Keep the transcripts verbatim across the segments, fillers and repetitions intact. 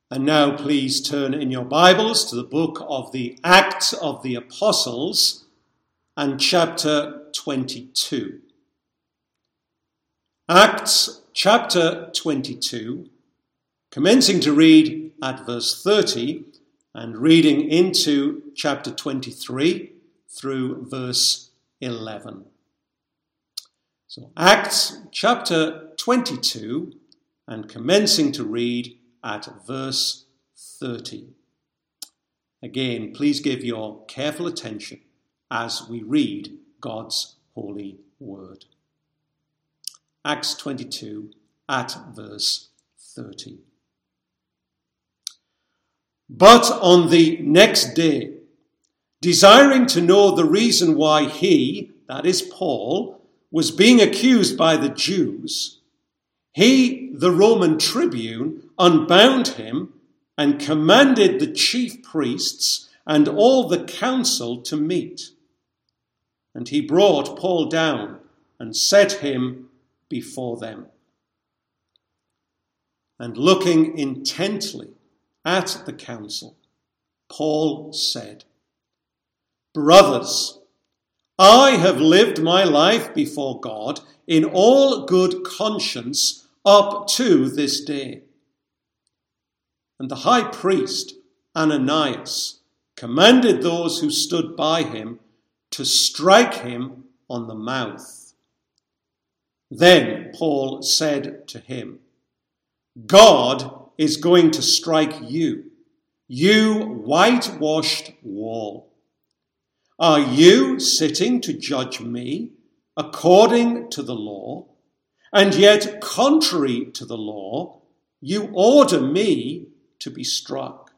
And now please turn in your Bibles to the book of the Acts of the Apostles and chapter twenty-two. Acts chapter twenty-two, commencing to read at verse thirty and reading into chapter twenty-three through verse eleven. So Acts chapter twenty-two and commencing to read at verse thirty. Again, please give your careful attention as we read God's holy word. Acts twenty-two at verse thirty. But on the next day, desiring to know the reason why he, that is Paul, was being accused by the Jews, he, the Roman tribune, unbound him and commanded the chief priests and all the council to meet. And he brought Paul down and set him before them. And looking intently at the council, Paul said, "Brothers, I have lived my life before God in all good conscience up to this day." And the high priest, Ananias, commanded those who stood by him to strike him on the mouth. Then Paul said to him, "God is going to strike you, you whitewashed wall. Are you sitting to judge me according to the law? And yet, contrary to the law, you order me to be struck."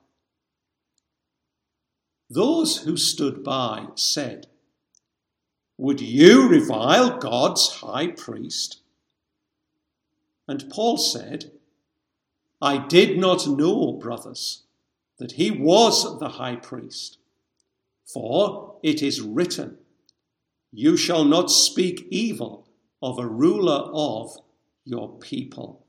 Those who stood by said, "Would you revile God's high priest?" And Paul said, "I did not know, brothers, that he was the high priest. For it is written, 'You shall not speak evil of a ruler of your people.'"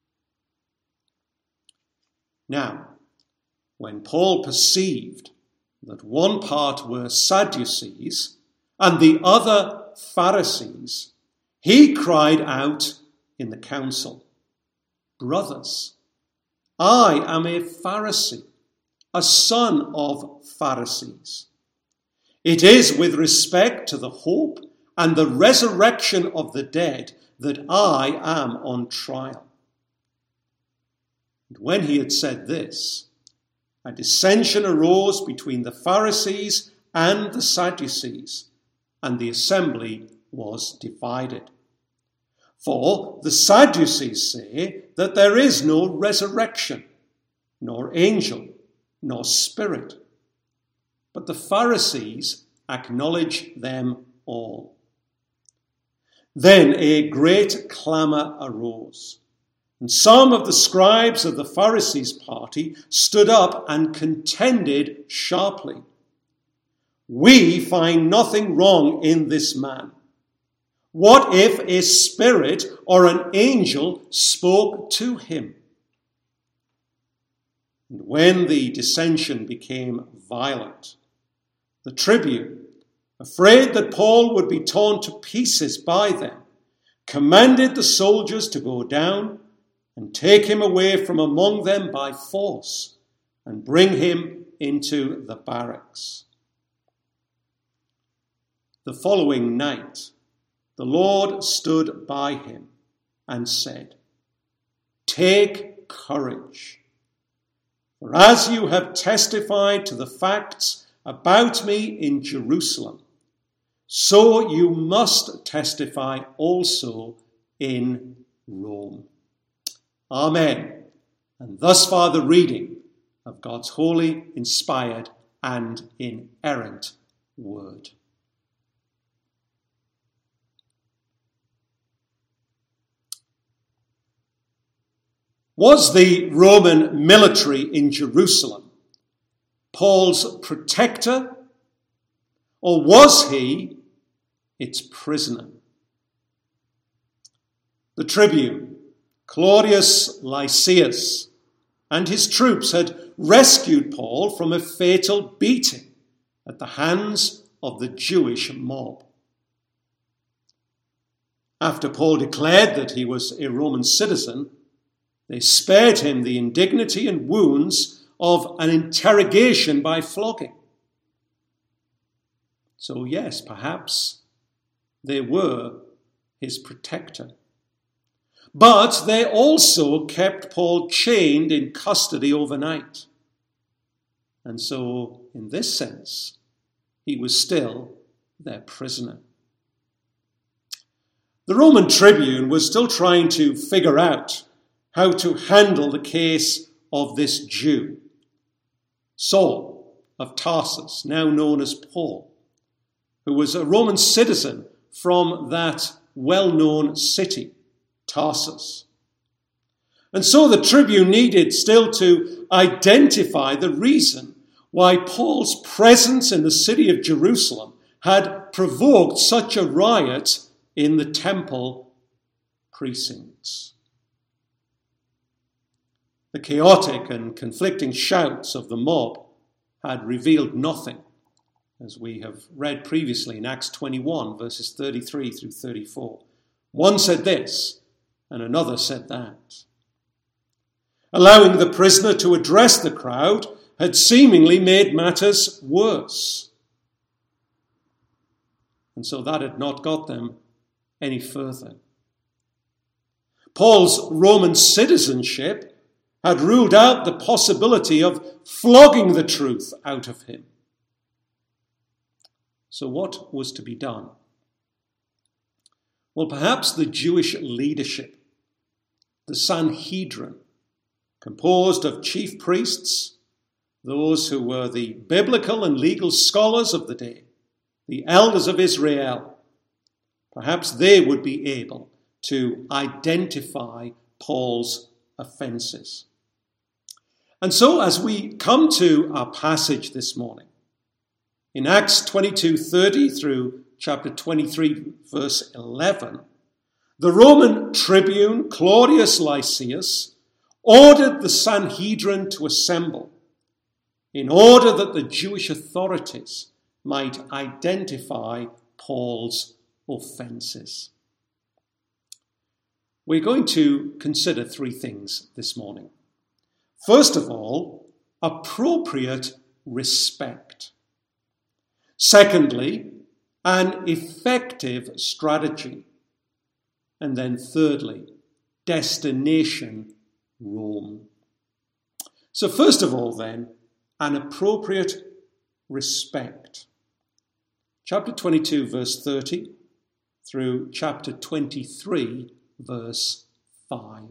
Now, when Paul perceived that one part were Sadducees and the other Pharisees, he cried out in the council, "Brothers, I am a Pharisee, a son of Pharisees. It is with respect to the hope and the resurrection of the dead that I am on trial." And when he had said this, a dissension arose between the Pharisees and the Sadducees, and the assembly was divided. For the Sadducees say that there is no resurrection, nor angel, nor spirit. But the Pharisees acknowledge them all. Then a great clamour arose, and some of the scribes of the Pharisees' party stood up and contended sharply. "We find nothing wrong in this man. What if a spirit or an angel spoke to him?" And when the dissension became violent, the tribune, afraid that Paul would be torn to pieces by them, commanded the soldiers to go down and take him away from among them by force and bring him into the barracks. The following night, the Lord stood by him and said, "Take courage, for as you have testified to the facts about me in Jerusalem, so you must testify also in Rome." Amen. And thus far the reading of God's holy, inspired, and inerrant word. Was the Roman military in Jerusalem Paul's protector, or was he its prisoner? The tribune, Claudius Lysias, and his troops had rescued Paul from a fatal beating at the hands of the Jewish mob. After Paul declared that he was a Roman citizen, they spared him the indignity and wounds of an interrogation by flogging. So yes, perhaps they were his protector. But they also kept Paul chained in custody overnight. And so, in this sense, he was still their prisoner. The Roman tribune was still trying to figure out how to handle the case of this Jew, Saul of Tarsus, now known as Paul, who was a Roman citizen from that well-known city, Tarsus. And so the tribune needed still to identify the reason why Paul's presence in the city of Jerusalem had provoked such a riot in the temple precincts. The chaotic and conflicting shouts of the mob had revealed nothing, as we have read previously in Acts twenty-one, verses thirty-three through thirty-four. One said this, and another said that. Allowing the prisoner to address the crowd had seemingly made matters worse. And so that had not got them any further. Paul's Roman citizenship had ruled out the possibility of flogging the truth out of him. So what was to be done? Well, perhaps the Jewish leadership, the Sanhedrin, composed of chief priests, those who were the biblical and legal scholars of the day, the elders of Israel, perhaps they would be able to identify Paul's offences. And so as we come to our passage this morning, in Acts twenty-two thirty through chapter twenty-three, verse eleven, the Roman tribune Claudius Lysias ordered the Sanhedrin to assemble in order that the Jewish authorities might identify Paul's offences. We're going to consider three things this morning. First of all, appropriate respect. Secondly, an effective strategy. And then thirdly, destination Rome. So first of all then, an appropriate respect. Chapter twenty-two, verse thirty through chapter twenty-three, verse five.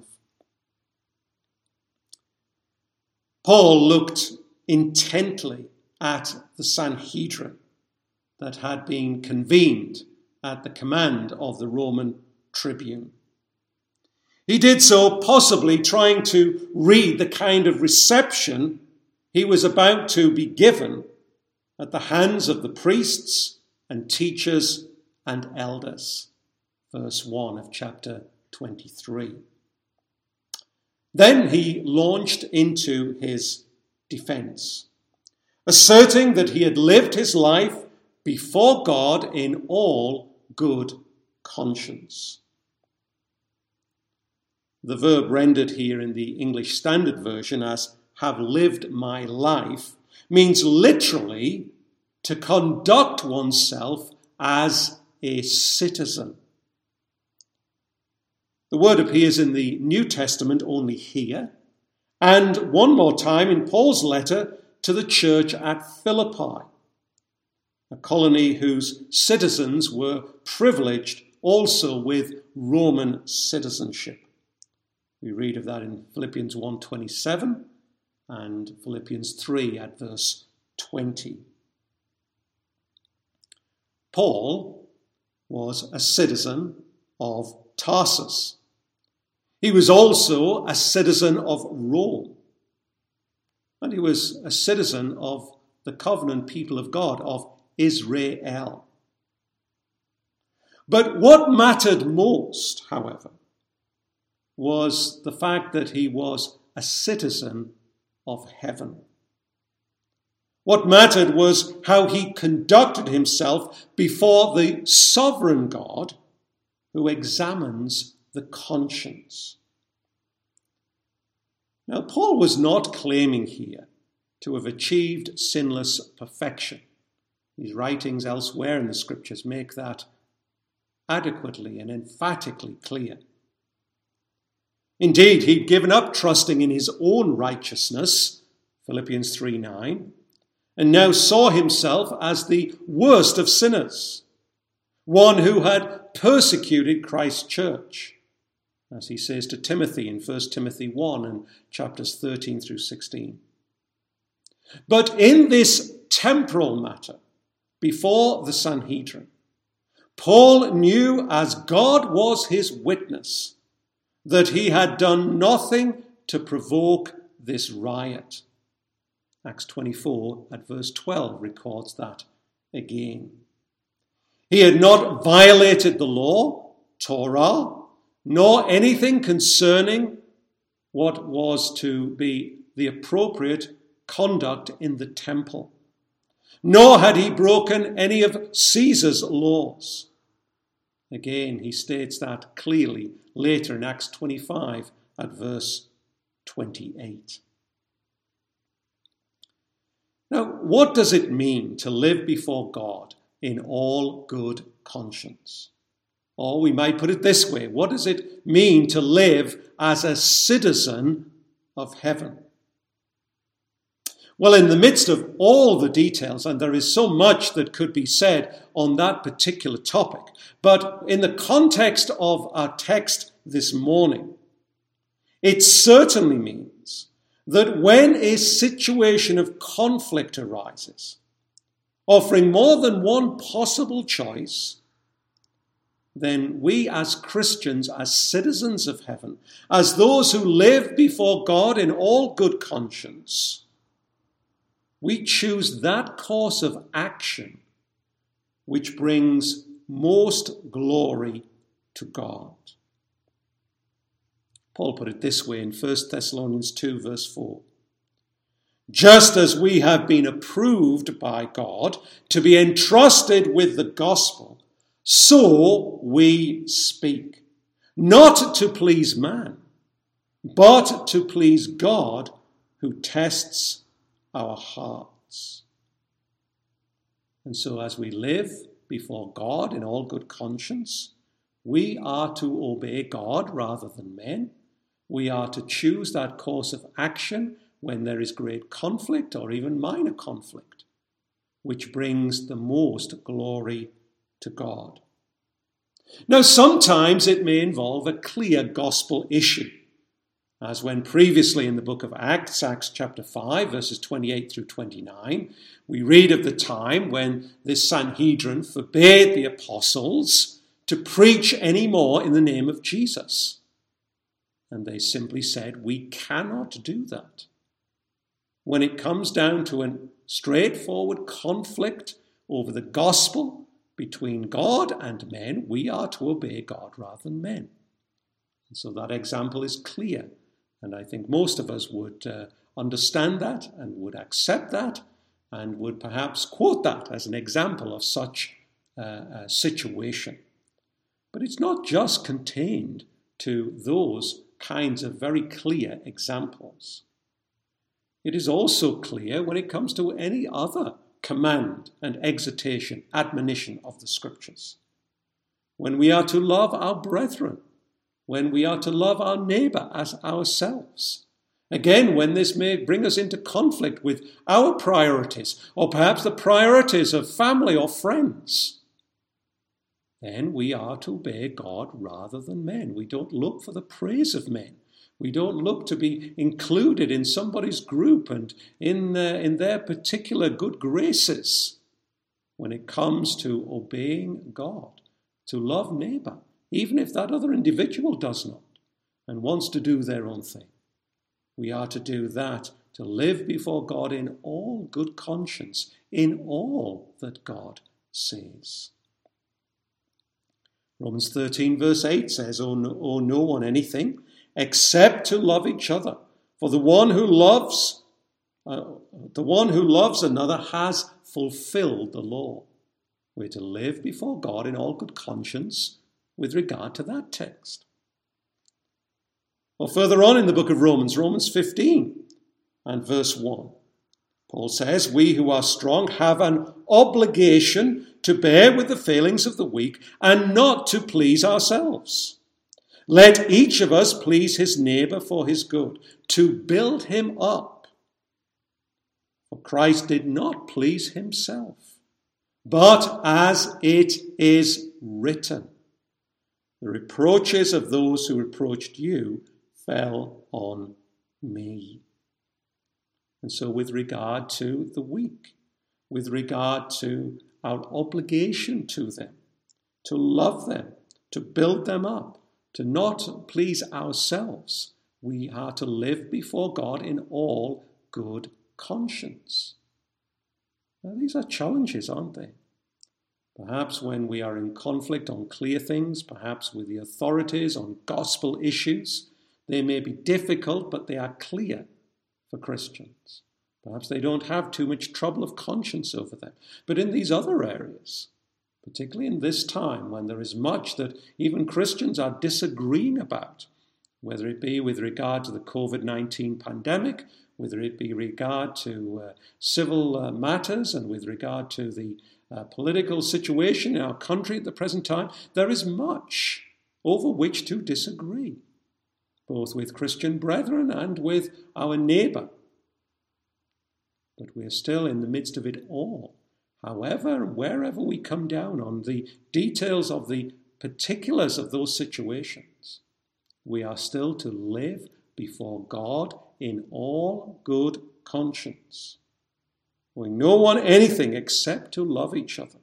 Paul looked intently at the Sanhedrin that had been convened at the command of the Roman tribune. He did so possibly trying to read the kind of reception he was about to be given at the hands of the priests and teachers and elders. Verse one of chapter twenty-three. Then he launched into his defense, asserting that he had lived his life before God in all good conscience. The verb rendered here in the English Standard Version as have lived my life means literally to conduct oneself as a citizen. The word appears in the New Testament only here, and one more time in Paul's letter to the church at Philippi, a colony whose citizens were privileged also with Roman citizenship. We read of that in Philippians one twenty-seven and Philippians three at verse twenty. Paul was a citizen of Tarsus. He was also a citizen of Rome. And he was a citizen of the covenant people of God, of Israel. But what mattered most, however, was the fact that he was a citizen of heaven. What mattered was how he conducted himself before the sovereign God who examines the conscience. Now, Paul was not claiming here to have achieved sinless perfection. His writings elsewhere in the scriptures make that adequately and emphatically clear. Indeed, he'd given up trusting in his own righteousness, Philippians three nine, and now saw himself as the worst of sinners, one who had persecuted Christ's church, as he says to Timothy in First Timothy one and chapters thirteen through sixteen. But in this temporal matter, before the Sanhedrin, Paul knew, as God was his witness, that he had done nothing to provoke this riot. Acts twenty-four at verse twelve records that again. He had not violated the law, Torah, nor anything concerning what was to be the appropriate conduct in the temple. Nor had he broken any of Caesar's laws. Again, he states that clearly later in Acts twenty-five at verse twenty-eight. Now, what does it mean to live before God in all good conscience? Or we might put it this way, what does it mean to live as a citizen of heaven? Well, in the midst of all the details, and there is so much that could be said on that particular topic, but in the context of our text this morning, it certainly means that when a situation of conflict arises, offering more than one possible choice, then we as Christians, as citizens of heaven, as those who live before God in all good conscience, we choose that course of action which brings most glory to God. Paul put it this way in First Thessalonians two, verse four. Just as we have been approved by God to be entrusted with the gospel, so we speak, not to please man, but to please God who tests our hearts. And so as we live before God in all good conscience, we are to obey God rather than men. We are to choose that course of action when there is great conflict or even minor conflict, which brings the most glory to God. Now, sometimes it may involve a clear gospel issue, as when previously in the book of Acts, Acts chapter five, verses twenty-eight through twenty-nine, we read of the time when this Sanhedrin forbade the apostles to preach any more in the name of Jesus. And they simply said, we cannot do that. When it comes down to a straightforward conflict over the gospel between God and men, we are to obey God rather than men. And so that example is clear. And I think most of us would uh, understand that and would accept that and would perhaps quote that as an example of such uh, a situation. But it's not just contained to those kinds of very clear examples. It is also clear when it comes to any other command and exhortation, admonition of the Scriptures. When we are to love our brethren, when we are to love our neighbour as ourselves. Again, when this may bring us into conflict with our priorities, or perhaps the priorities of family or friends, then we are to obey God rather than men. We don't look for the praise of men. We don't look to be included in somebody's group and in, uh, in their particular good graces when it comes to obeying God, to love neighbour, even if that other individual does not and wants to do their own thing. We are to do that, to live before God in all good conscience, in all that God says. Romans thirteen verse eight says, owe no, owe no one anything except to love each other, For the one who loves, uh, the one who loves another has fulfilled the law. We're to live before God in all good conscience with regard to that text. Or further on in the book of Romans, Romans fifteen and verse one, Paul says, we who are strong have an obligation to bear with the failings of the weak and not to please ourselves. Let each of us please his neighbour for his good, to build him up. For Christ did not please himself, but as it is written, the reproaches of those who reproached you fell on me. And so with regard to the weak, with regard to our obligation to them, to love them, to build them up, to not please ourselves, we are to live before God in all good conscience. Now, these are challenges, aren't they? Perhaps when we are in conflict on clear things, perhaps with the authorities on gospel issues, they may be difficult, but they are clear for Christians. Perhaps they don't have too much trouble of conscience over them. But in these other areas, particularly in this time when there is much that even Christians are disagreeing about, whether it be with regard to the covid nineteen pandemic, whether it be regard to uh, civil uh, matters and with regard to the uh, political situation in our country at the present time, there is much over which to disagree, both with Christian brethren and with our neighbour. But we are still in the midst of it all. However, wherever we come down on the details of the particulars of those situations, we are still to live before God in all good conscience, owing no one anything except to love each other,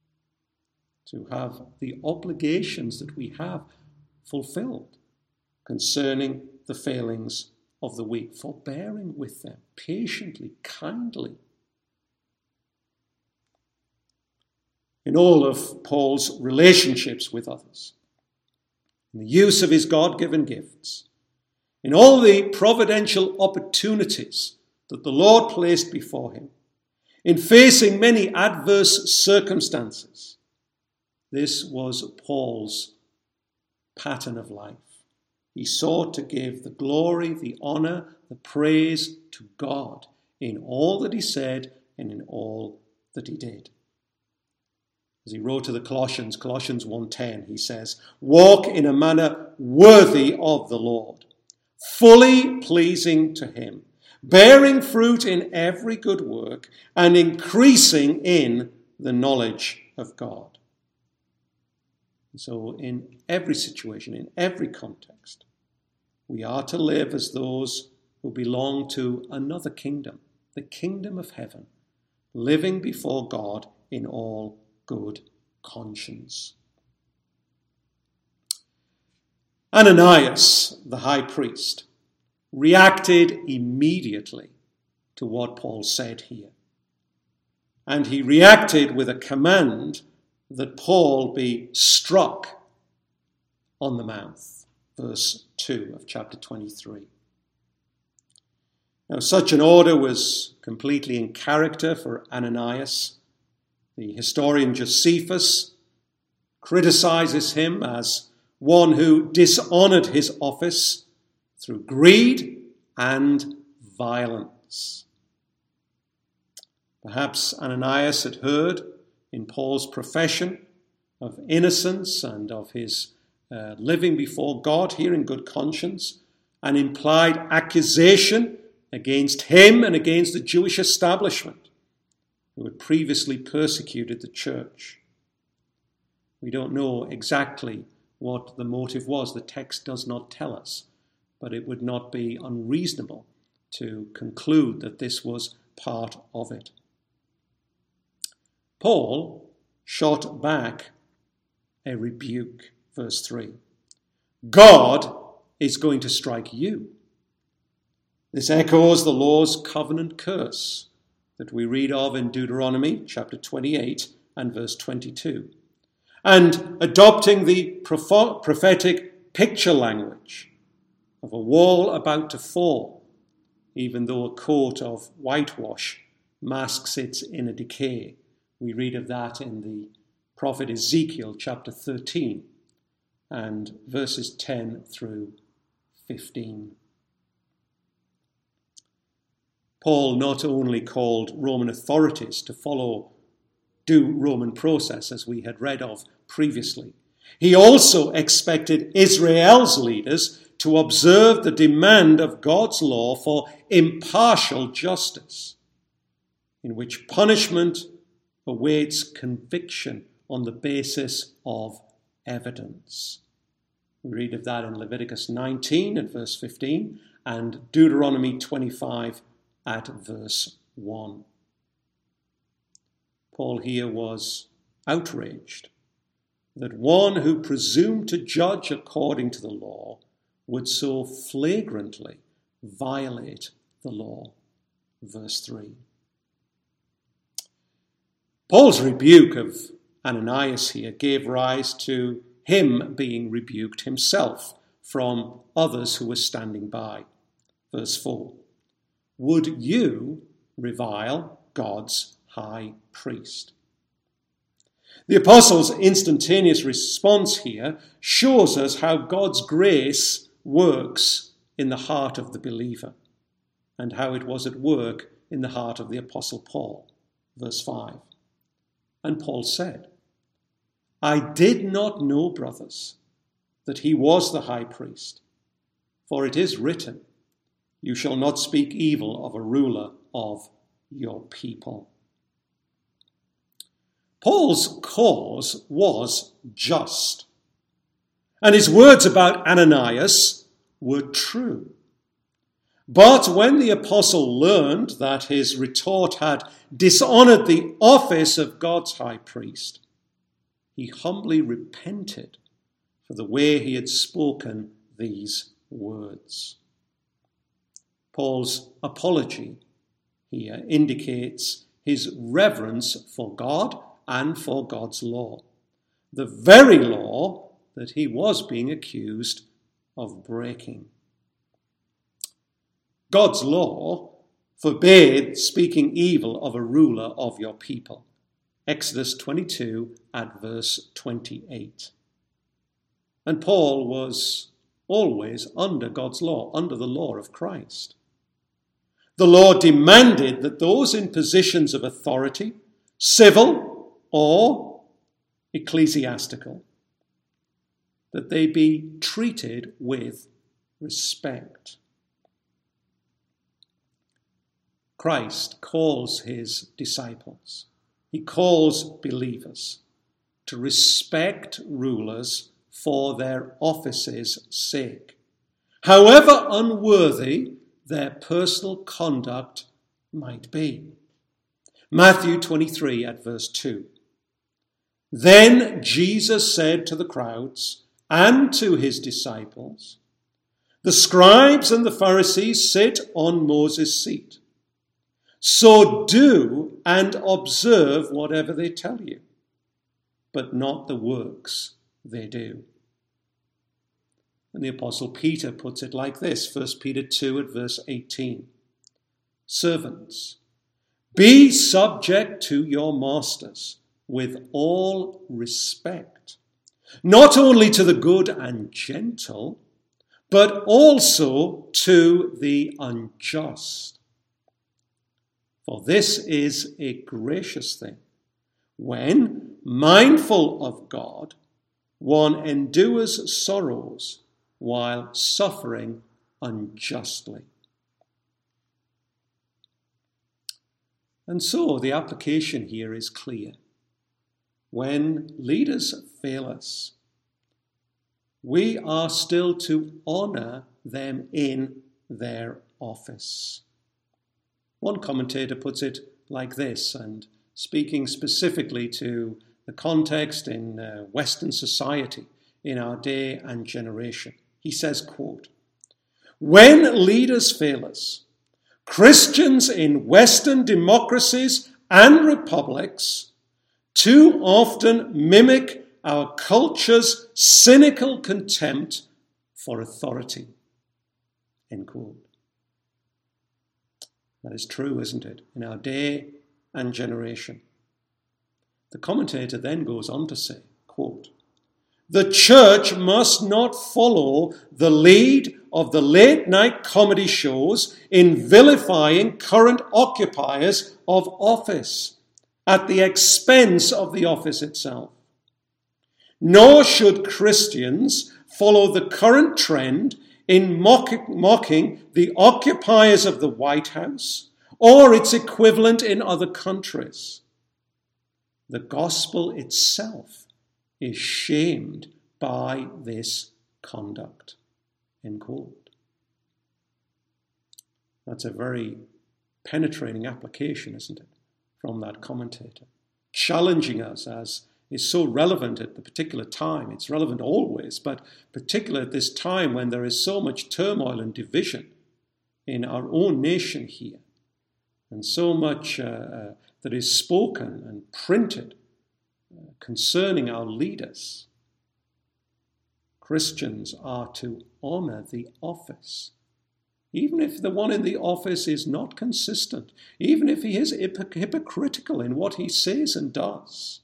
to have the obligations that we have fulfilled concerning the failings of the weak, forbearing with them patiently, kindly. In all of Paul's relationships with others, in the use of his God-given gifts, in all the providential opportunities that the Lord placed before him, in facing many adverse circumstances, this was Paul's pattern of life. He sought to give the glory, the honour, the praise to God in all that he said and in all that he did. As he wrote to the Colossians, Colossians one ten, he says, walk in a manner worthy of the Lord, fully pleasing to him, bearing fruit in every good work and increasing in the knowledge of God. And so in every situation, in every context, we are to live as those who belong to another kingdom, the kingdom of heaven, living before God in all good conscience. Ananias, the high priest, reacted immediately to what Paul said here. And he reacted with a command that Paul be struck on the mouth. Verse two of chapter twenty-three. Now, such an order was completely in character for Ananias. The historian Josephus criticizes him as one who dishonored his office through greed and violence. Perhaps Ananias had heard in Paul's profession of innocence and of his uh, living before God here in good conscience, an implied accusation against him and against the Jewish establishment who had previously persecuted the church. We don't know exactly what the motive was. The text does not tell us, but it would not be unreasonable to conclude that this was part of it. Paul shot back a rebuke, verse three. God is going to strike you. This echoes the law's covenant curse that we read of in Deuteronomy chapter twenty-eight and verse twenty-two. And adopting the prophetic picture language of a wall about to fall even though a coat of whitewash masks its inner decay. We read of that in the prophet Ezekiel chapter thirteen and verses ten through fifteen. Paul not only called Roman authorities to follow due Roman process, as we had read of previously, he also expected Israel's leaders to observe the demand of God's law for impartial justice, in which punishment awaits conviction on the basis of evidence. We read of that in Leviticus nineteen at verse fifteen and Deuteronomy twenty-five at verse one. Paul here was outraged that one who presumed to judge according to the law would so flagrantly violate the law. Verse three. Paul's rebuke of Ananias here gave rise to him being rebuked himself from others who were standing by. Verse four. Would you revile God's high priest? The apostle's instantaneous response here shows us how God's grace works in the heart of the believer and how it was at work in the heart of the apostle Paul. Verse five. And Paul said, I did not know, brothers, that he was the high priest, for it is written, you shall not speak evil of a ruler of your people. Paul's cause was just, and his words about Ananias were true. But when the apostle learned that his retort had dishonored the office of God's high priest, he humbly repented for the way he had spoken these words. Paul's apology here indicates his reverence for God and for God's law, the very law that he was being accused of breaking. God's law forbade speaking evil of a ruler of your people. Exodus twenty-two at verse twenty-eight. And Paul was always under God's law, under the law of Christ. The law demanded that those in positions of authority, civil or ecclesiastical, that they be treated with respect. Christ calls his disciples, he calls believers to respect rulers for their office's sake, however unworthy their personal conduct might be. Matthew twenty-three at verse two. Then Jesus said to the crowds and to his disciples, the scribes and the Pharisees sit on Moses' seat. So do and observe whatever they tell you, but not the works they do. And the Apostle Peter puts it like this, First Peter two at verse eighteen. Servants, be subject to your masters with all respect, not only to the good and gentle, but also to the unjust. For this is a gracious thing, when, mindful of God, one endures sorrows while suffering unjustly. And so the application here is clear. When leaders fail us, we are still to honour them in their office. One commentator puts it like this, and speaking specifically to the context in uh, Western society in our day and generation. He says, quote, when leaders fail us, Christians in Western democracies and republics too often mimic our culture's cynical contempt for authority. End quote. That is true, isn't it, in our day and generation. The commentator then goes on to say, quote, "The church must not follow the lead of the late-night comedy shows in vilifying current occupiers of office at the expense of the office itself. Nor should Christians follow the current trend in mock- mocking the occupiers of the White House or its equivalent in other countries. The gospel itself is shamed by this conduct." End quote. That's a very penetrating application, isn't it, from that commentator, challenging us, as is so relevant at the particular time. It's relevant always, but particularly at this time when there is so much turmoil and division in our own nation here, and so much uh, uh, that is spoken and printed uh, concerning our leaders. Christians are to honor the office, even if the one in the office is not consistent, even if he is hypoc- hypocritical in what he says and does.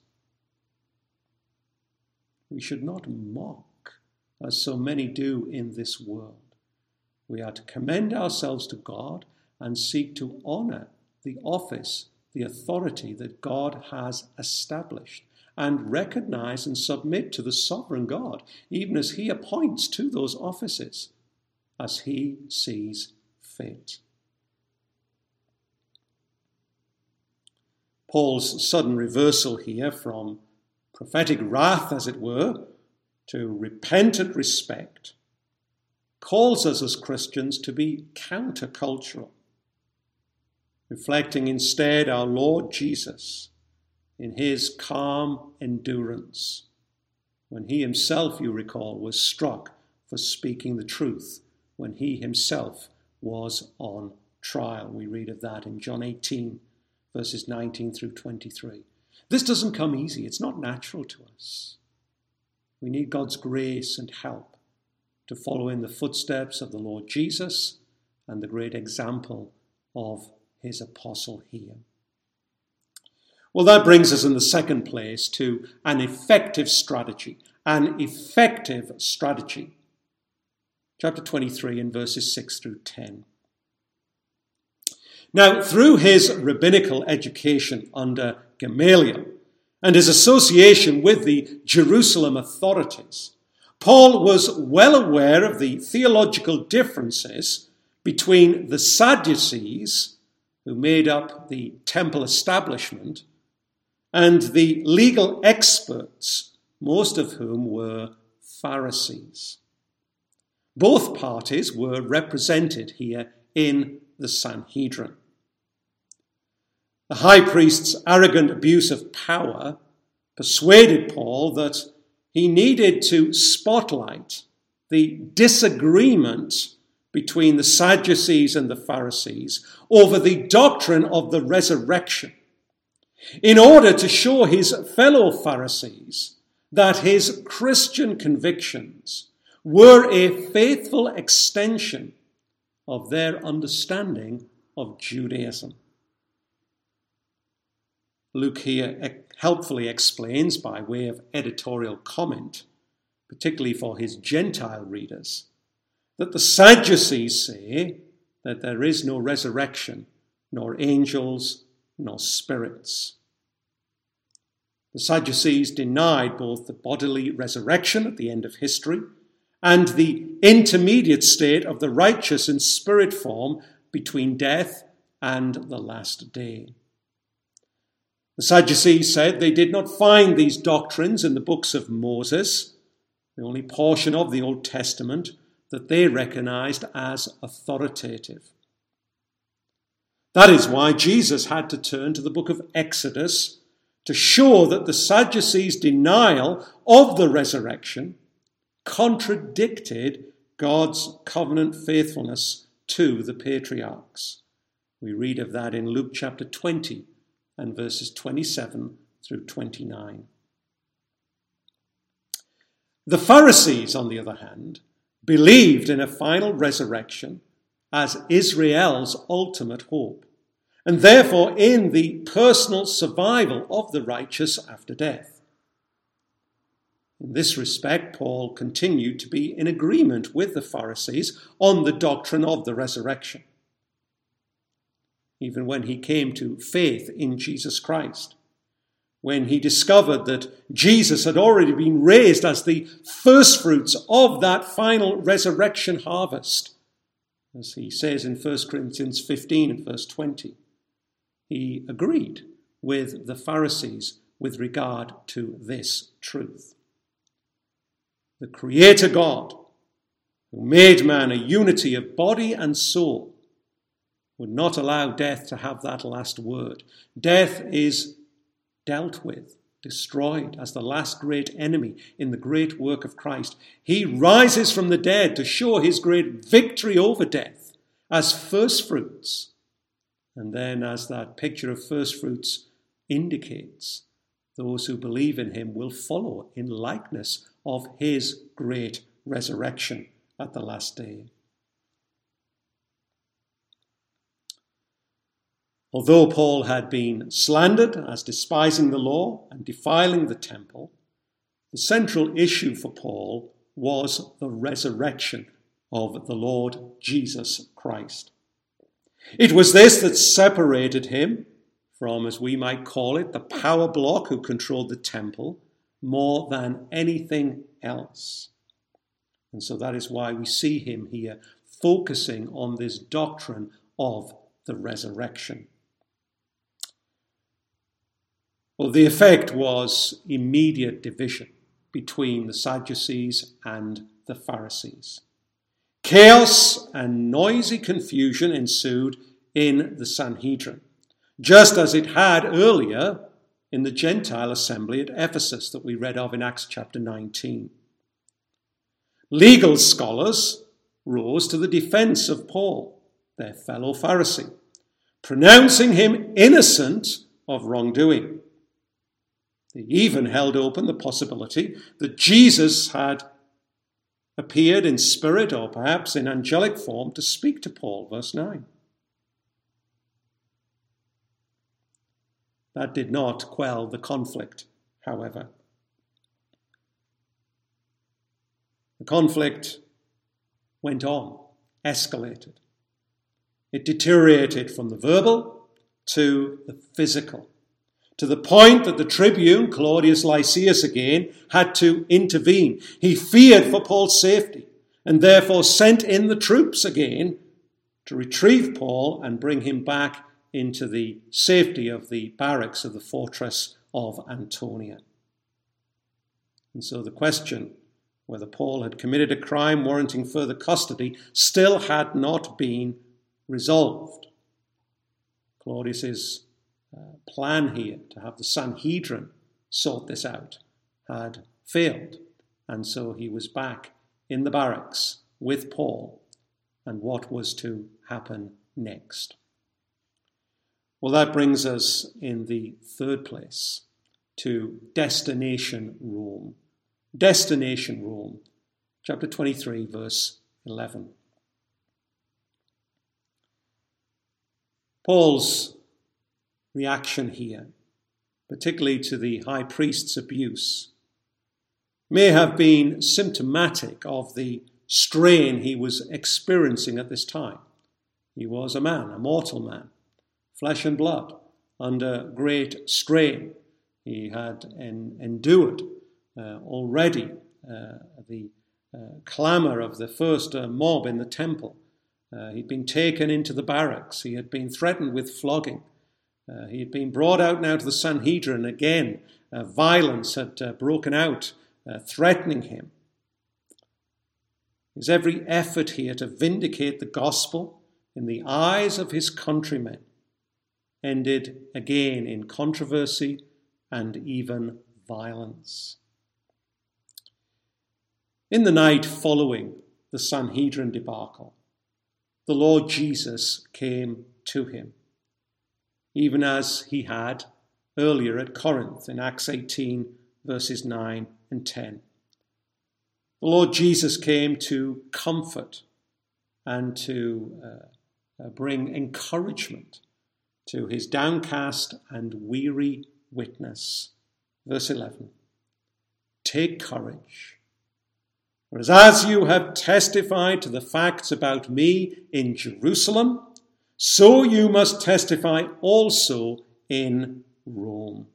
We should not mock, as so many do in this world. We are to commend ourselves to God and seek to honor the office, the authority that God has established, and recognize and submit to the sovereign God, even as he appoints to those offices, as he sees fit. Paul's sudden reversal here from prophetic wrath, as it were, to repentant respect, calls us as Christians to be countercultural, reflecting instead our Lord Jesus in his calm endurance, when he himself, you recall, was struck for speaking the truth, when he himself was on trial. We read of that in John eighteen, verses nineteen through twenty-three. This doesn't come easy. It's not natural to us. We need God's grace and help to follow in the footsteps of the Lord Jesus and the great example of his apostle here. Well, that brings us in the second place to an effective strategy. An effective strategy. Chapter twenty-three and verses six through ten. Now, through his rabbinical education under Gamaliel and his association with the Jerusalem authorities, Paul was well aware of the theological differences between the Sadducees, who made up the temple establishment, and the legal experts, most of whom were Pharisees. Both parties were represented here in the Sanhedrin. The high priest's arrogant abuse of power persuaded Paul that he needed to spotlight the disagreement between the Sadducees and the Pharisees over the doctrine of the resurrection, in order to show his fellow Pharisees that his Christian convictions were a faithful extension of their understanding of Judaism. Luke here helpfully explains, by way of editorial comment, particularly for his Gentile readers, that the Sadducees say that there is no resurrection, nor angels, nor spirits. The Sadducees denied both the bodily resurrection at the end of history and the intermediate state of the righteous in spirit form between death and the last day. The Sadducees said they did not find these doctrines in the books of Moses, the only portion of the Old Testament that they recognized as authoritative. That is why Jesus had to turn to the book of Exodus to show that the Sadducees' denial of the resurrection contradicted God's covenant faithfulness to the patriarchs. We read of that in Luke chapter twenty and verses twenty-seven through twenty-nine. The Pharisees, on the other hand, believed in a final resurrection as Israel's ultimate hope, and therefore in the personal survival of the righteous after death. In this respect, Paul continued to be in agreement with the Pharisees on the doctrine of the resurrection, even when he came to faith in Jesus Christ, when he discovered that Jesus had already been raised as the firstfruits of that final resurrection harvest, as he says in First Corinthians fifteen and verse twenty. He agreed with the Pharisees with regard to this truth. The Creator God, who made man a unity of body and soul, would not allow death to have that last word. Death is dealt with, destroyed as the last great enemy in the great work of Christ. He rises from the dead to show his great victory over death as firstfruits. And then, as that picture of firstfruits indicates, those who believe in him will follow in likeness of his great resurrection at the last day. Although Paul had been slandered as despising the law and defiling the temple, the central issue for Paul was the resurrection of the Lord Jesus Christ. It was this that separated him from, as we might call it, the power bloc who controlled the temple more than anything else. And so that is why we see him here focusing on this doctrine of the resurrection. Well, the effect was immediate division between the Sadducees and the Pharisees. Chaos and noisy confusion ensued in the Sanhedrin, just as it had earlier in the Gentile assembly at Ephesus that we read of in Acts chapter nineteen. Legal scholars rose to the defense of Paul, their fellow Pharisee, pronouncing him innocent of wrongdoing. They even held open the possibility that Jesus had appeared in spirit or perhaps in angelic form to speak to Paul, verse nine. That did not quell the conflict, however. The conflict went on, escalated. It deteriorated from the verbal to the physical, to the point that the tribune, Claudius Lysias again, had to intervene. He feared for Paul's safety and therefore sent in the troops again to retrieve Paul and bring him back into the safety of the barracks of the fortress of Antonia. And so the question whether Paul had committed a crime warranting further custody still had not been resolved. Claudius's uh, plan here to have the Sanhedrin sort this out had failed, and so he was back in the barracks with Paul, and what was to happen next? Well, that brings us in the third place to destination Rome. Destination Rome, chapter twenty-three, verse eleven. Paul's reaction here, particularly to the high priest's abuse, may have been symptomatic of the strain he was experiencing at this time. He was a man, a mortal man, flesh and blood, under great strain. He had en- endured uh, already uh, the uh, clamour of the first uh, mob in the temple. Uh, he'd been taken into the barracks. He had been threatened with flogging. Uh, he had been brought out now to the Sanhedrin again. Uh, violence had uh, broken out, uh, threatening him. His every effort here to vindicate the gospel in the eyes of his countrymen ended again in controversy and even violence. In the night following the Sanhedrin debacle, the Lord Jesus came to him, even as he had earlier at Corinth in Acts eighteen, verses nine and ten. The Lord Jesus came to comfort and to uh, uh, bring encouragement to his downcast and weary witness. Verse eleven, take courage, for as you have testified to the facts about me in Jerusalem, so you must testify also in Rome.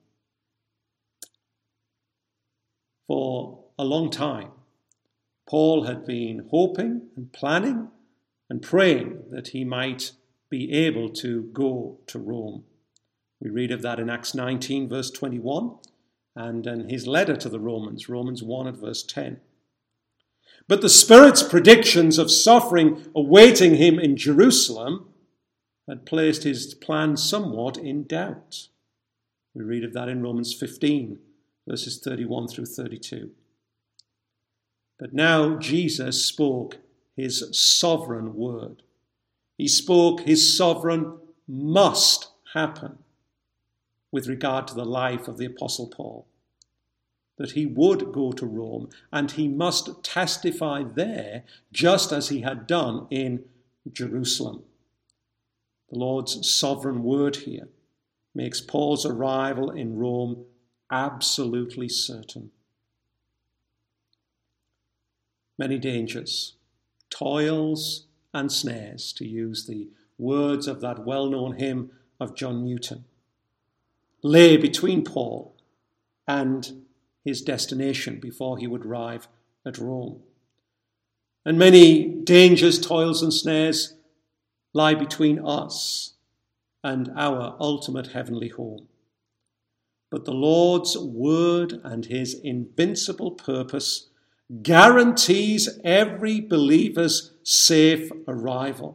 For a long time, Paul had been hoping and planning and praying that he might be able to go to Rome. We read of that in Acts nineteen, verse twenty-one, and in his letter to the Romans, Romans one at verse ten. But the Spirit's predictions of suffering awaiting him in Jerusalem had placed his plan somewhat in doubt. We read of that in Romans fifteen, verses thirty-one through thirty-two. But now Jesus spoke his sovereign word. He spoke his sovereign must happen with regard to the life of the Apostle Paul. That he would go to Rome and he must testify there just as he had done in Jerusalem. The Lord's sovereign word here makes Paul's arrival in Rome absolutely certain. Many dangers, toils and snares, to use the words of that well-known hymn of John Newton, lay between Paul and his destination before he would arrive at Rome. And many dangers, toils and snares lie between us and our ultimate heavenly home. But the Lord's word and his invincible purpose guarantees every believer's safe arrival.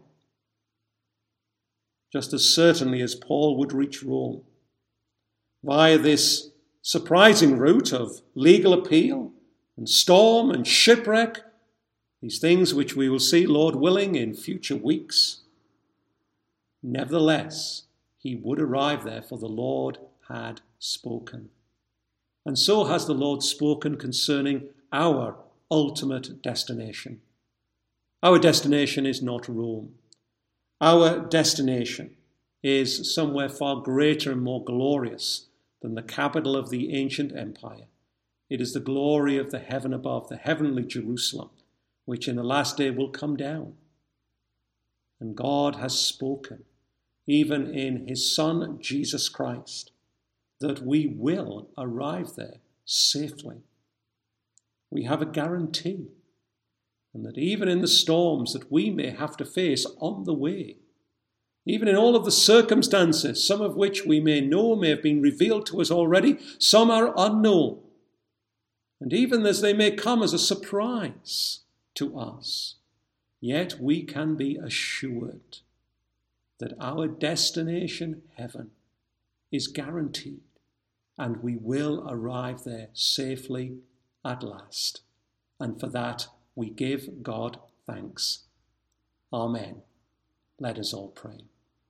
Just as certainly as Paul would reach Rome via this surprising route of legal appeal and storm and shipwreck, these things which we will see, Lord willing, in future weeks. Nevertheless, he would arrive there, for the Lord had spoken. And so has the Lord spoken concerning our ultimate destination. Our destination is not Rome. Our destination is somewhere far greater and more glorious than the capital of the ancient empire. It is the glory of the heaven above, the heavenly Jerusalem, which in the last day will come down. And God has spoken, even in his Son, Jesus Christ, that we will arrive there safely. We have a guarantee, and that even in the storms that we may have to face on the way, even in all of the circumstances, some of which we may know may have been revealed to us already, some are unknown, and even as they may come as a surprise to us, yet we can be assured that our destination, heaven, is guaranteed, and we will arrive there safely at last. And for that we give God thanks. Amen. Let us all pray.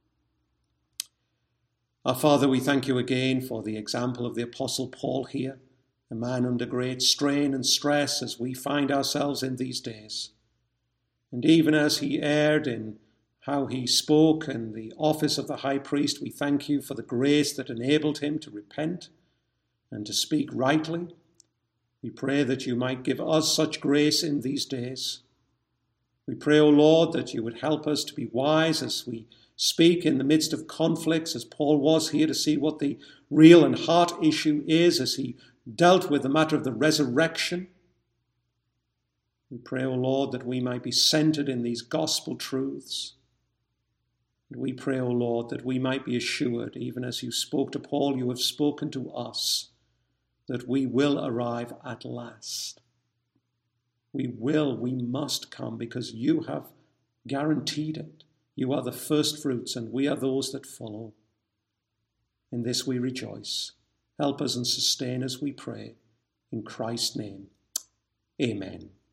Our Father, we thank you again for the example of the Apostle Paul here, a man under great strain and stress as we find ourselves in these days. And even as he erred in how he spoke in the office of the high priest, we thank you for the grace that enabled him to repent and to speak rightly. We pray that you might give us such grace in these days. We pray, O Lord, that you would help us to be wise as we speak in the midst of conflicts, as Paul was here, to see what the real and heart issue is as he dealt with the matter of the resurrection. We pray, O Lord, that we might be centered in these gospel truths. And we pray, O Lord, that we might be assured, even as you spoke to Paul, you have spoken to us, that we will arrive at last. We will, we must come, because you have guaranteed it. You are the first fruits, and we are those that follow. In this we rejoice. Help us and sustain us, we pray. In Christ's name, amen.